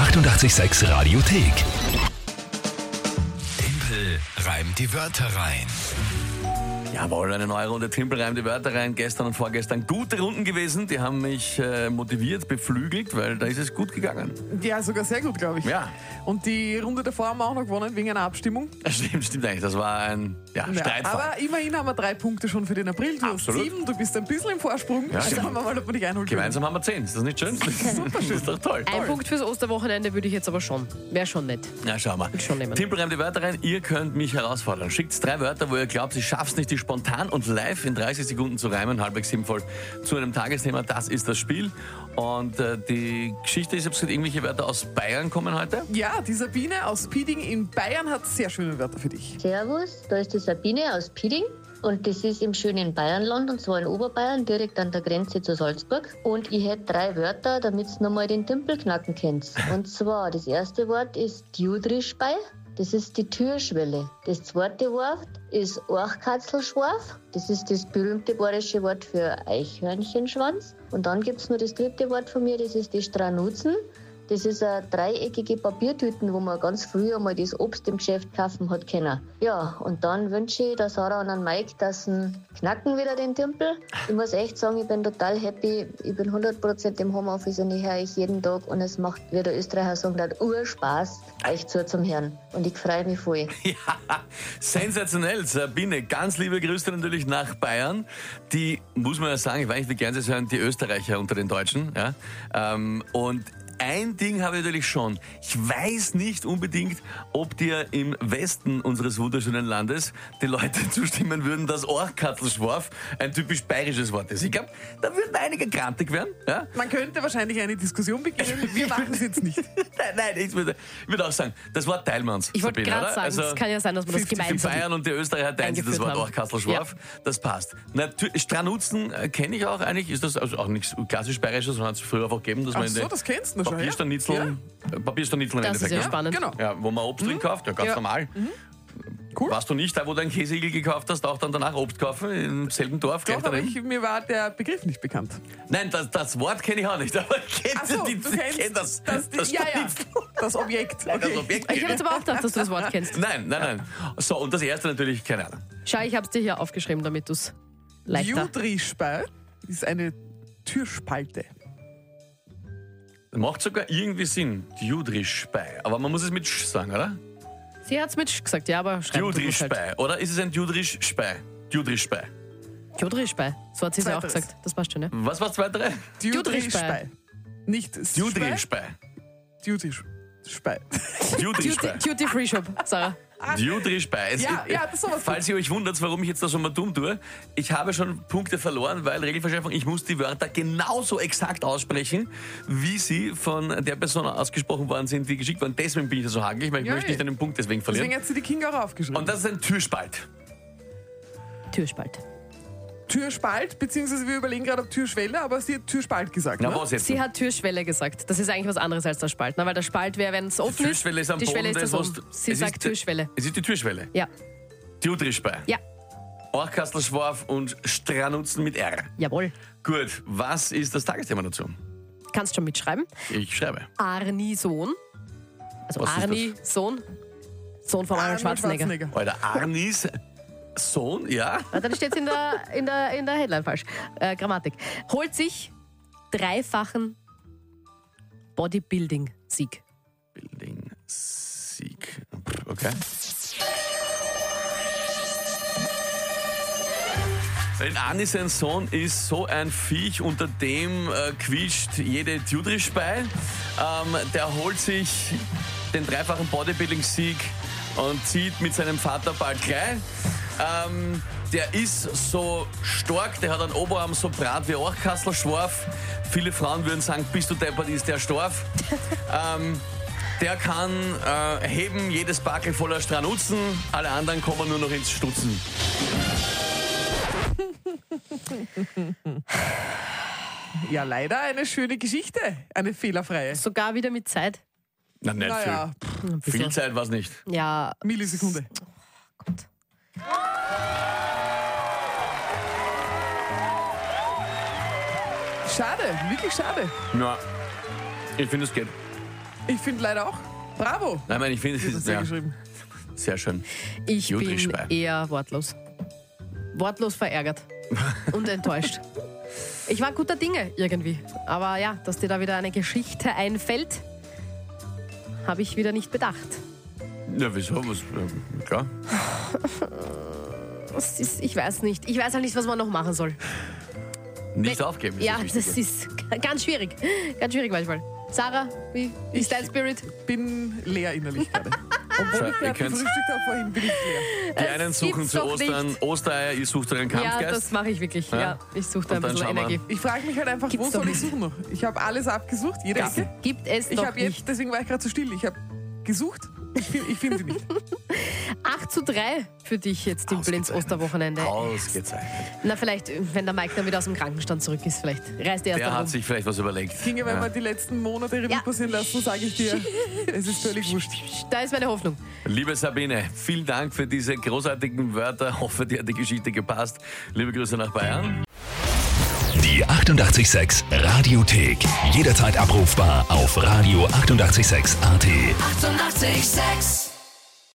886 Radiothek. Tempel reimt die Wörter rein. Jawohl, eine neue Runde Timpel reimt die Wörter rein. Gestern und vorgestern gute Runden gewesen. Die haben mich motiviert, beflügelt, weil da ist es gut gegangen. Ja, sogar sehr gut, glaube ich. Ja. Und die Runde davor haben wir auch noch gewonnen, wegen einer Abstimmung. Stimmt eigentlich. Das war ein Streitfall. Aber immerhin haben wir 3 Punkte schon für den April. Du Absolut. hast 7, du bist ein bisschen im Vorsprung. Ja, Also genau. schauen wir mal, ob wir dich einholen können. Gemeinsam haben wir 10. Ist das nicht schön? Das ist doch toll. Ein Punkt fürs Osterwochenende würde ich jetzt aber schon. Wäre schon nett. Na, schauen wir. Schon nehmen. Timpel reimt die Wörter rein. Ihr könnt mich herausfordern. Schickt 3 Wörter, wo ihr glaubt, ihr schafft es nicht, die spontan und live in 30 Sekunden zu reimen, halbwegs sinnvoll, zu einem Tagesthema. Das ist das Spiel. Und die Geschichte ist, ich habe gesagt, irgendwelche Wörter aus Bayern kommen heute. Ja, die Sabine aus Pieding in Bayern hat sehr schöne Wörter für dich. Servus, da ist die Sabine aus Pieding und das ist im schönen Bayernland und zwar in Oberbayern, direkt an der Grenze zu Salzburg. Und ich hätte 3 Wörter, damit ihr nochmal den Tümpel knacken könnt. Und zwar, das erste Wort ist Djudrischbei, das ist die Türschwelle. Das zweite Wort ist Orchkatzelschwarf, das ist das berühmte bayerische Wort für Eichhörnchenschwanz. Und dann gibt es noch das dritte Wort von mir, das ist die Stranuzen. Das ist eine dreieckige Papiertüten, wo man ganz früher mal das Obst im Geschäft kaufen hat können. Ja, und dann wünsche ich der Sarah und an Mike, dass sie knacken wieder den Tümpel. Ich muss echt sagen, ich bin total happy. Ich bin 100% im Homeoffice und ich höre euch jeden Tag. Und es macht, wie der Österreicher sagen, Urspaß, euch zum Hören. Und ich freue mich voll. Ja, sensationell, Sabine. Ganz liebe Grüße natürlich nach Bayern. Die, muss man ja sagen, ich weiß nicht, wie gern Sie hören, die Österreicher unter den Deutschen. Ja? Und ein Ding habe ich natürlich schon. Ich weiß nicht unbedingt, ob dir im Westen unseres wunderschönen Landes die Leute zustimmen würden, dass Orchkatzelschwarf ein typisch bayerisches Wort ist. Ich glaube, da würden einige grantig werden. Ja? Man könnte wahrscheinlich eine Diskussion beginnen. Wir machen es jetzt nicht. Nein, ich würde auch sagen, das Wort teilen wir uns. Ich wollte Sabine, gerade oder? sagen, es kann ja sein, dass man das 50 die gemeinsam... Bayern und die Österreicher teilen sich das Wort eingeführt haben. Orchkatzelschwarf. Das passt. Natürlich, Stranutzen kenne ich auch eigentlich. Ist das also auch nichts klassisch bayerisches, sondern hat es früher einfach gegeben, dass man Ach in so, den das kennst du schon, Papierstanitzeln im Das ist Endeffekt. ja ne? spannend. Genau. Ja, wo man Obst drin kauft, ja, ganz Ja. normal. Cool. Warst du nicht da, wo du einen Käseigel gekauft hast, auch dann danach Obst kaufen, im selben Dorf? Doch, gleich aber daneben? mir war der Begriff nicht bekannt. Nein, das Wort kenne ich auch nicht, aber ich Ach so, kenne du kennst das ja, Schnitzel. das Objekt. Nein, das Okay. Objekt Ich kenn habe ich. jetzt aber auch gedacht, dass du das Wort kennst. Nein. So, und das erste natürlich, keine Ahnung. Schau, ich habe es dir hier aufgeschrieben, damit du es leichter... Djudrischbei ist eine Türspalte. Macht sogar irgendwie Sinn. Djudrischbei. Aber man muss es mit Sch sagen, oder? Sie hat es mit Sch gesagt, ja, aber schreiben tut man's halt. Djudrischbei. Oder ist es ein Djudrischbei? Djudrischbei. Djudrischbei. So hat sie es ja auch Zweiteres. gesagt. Das passt schon, ja. Was war das weitere? Djudrischbei. Nicht Djudrischbei. Djudrischbei. Djudrischbei. Duty Free Shop, Sarah. Djudrischbei. Ja, das ist sowas. Falls ihr euch wundert, warum ich jetzt das so mal dumm tue, ich habe schon Punkte verloren, weil Regelverschärfung, ich muss die Wörter genauso exakt aussprechen, wie sie von der Person ausgesprochen worden sind, die geschickt waren. Deswegen bin ich da so hagelig, weil ich Ja, möchte nicht einen Punkt deswegen verlieren. Deswegen hat sie die Kinga auch aufgeschrieben. Und das ist ein Türspalt. Türspalt. Türspalt, beziehungsweise wir überlegen gerade, ob Türschwelle, aber sie hat Türspalt gesagt. Na, ne? was jetzt? Sie hat Türschwelle gesagt. Das ist eigentlich was anderes als der Spalt. Na, weil der Spalt wäre, wenn es offen Türschwelle ist am die Schwelle Boden, ist das das hast oben. Sie sagt Türschwelle. Es ist die Türschwelle. Ja. Djudrischbei. Ja. Orchkastelschwarf und Stranutzen mit R. Jawohl. Gut, was ist das Tagesthema dazu? Kannst schon mitschreiben. Ich schreibe. Arni-Sohn. Also Was ist Arni-Sohn. Sohn von Arnold Schwarzenegger. Alter, Arnis Sohn, ja? Dann steht es in der Headline falsch. Grammatik. Holt sich 3-fachen Bodybuilding-Sieg. Building Sieg. Okay. Ein Arni, sein Sohn, ist so ein Viech, unter dem quietscht jede Djudrischbei. Der holt sich den 3-fachen Bodybuilding-Sieg und zieht mit seinem Vater bald gleich. Der ist so stark, der hat einen Oberarm so brat wie Orchkastelschwarf. Viele Frauen würden sagen, bist du deppert, ist der Storf. Der kann heben, jedes Backel voller Stranutzen, alle anderen kommen nur noch ins Stutzen. Ja, leider eine schöne Geschichte. Eine fehlerfreie. Sogar wieder mit Zeit. Na, nicht Naja, Ein viel. bisschen. Viel Zeit war es nicht. Ja, Millisekunde. Gott. Schade, wirklich schade. Ja, ich finde, es geht. Ich finde leider auch. Bravo. Nein, ich finde, es Das ist ist sehr geschrieben. sehr schön. Ich bin Judrichspei. eher wortlos. Wortlos verärgert und enttäuscht. Ich war guter Dinge irgendwie. Aber ja, dass dir da wieder eine Geschichte einfällt, habe ich wieder nicht bedacht. Ja, wieso? Klar. Ich weiß nicht. Ich weiß halt nicht, was man noch machen soll. Nicht aufgeben. Ist Ja, das das Wichtige. ist ganz schwierig. Ganz schwierig manchmal. Sarah, wie ist dein Spirit? Bin leer innerlich gerade. Obwohl So, ich ihr gerade könnt's- gefrühstückt habe vorhin, bin ich leer. Die einen suchen gibt's zu doch Ostern nicht. Ostereier, ich suche einen Ja, Kampfgeist. das mache ich wirklich. Ja. Ja, ich suche da ein Und dann bisschen schauen wir. Energie. Ich frage mich halt einfach, Gibt's wo doch soll ich nicht. suchen noch? Ich habe alles abgesucht, jede Ecke. Gibt es Ich doch habe jetzt, nicht. deswegen war ich gerade so still, ich habe gesucht, ich finde sie nicht. 8:3 für dich jetzt im Blins Osterwochenende. Ausgezeichnet. Na, vielleicht, wenn der Mike dann wieder aus dem Krankenstand zurück ist, vielleicht reist er erst Der darum. hat sich vielleicht was überlegt. Ginge, wenn wir die letzten Monate Revue Ja. passieren lassen, sage ich dir, es ist völlig wurscht. Da ist meine Hoffnung. Liebe Sabine, vielen Dank für diese großartigen Wörter. Hoffe, dir hat die Geschichte gepasst. Liebe Grüße nach Bayern. Die 88,6 Radiothek. Jederzeit abrufbar auf radio886.at. 88,6. Eighty-eight, sex.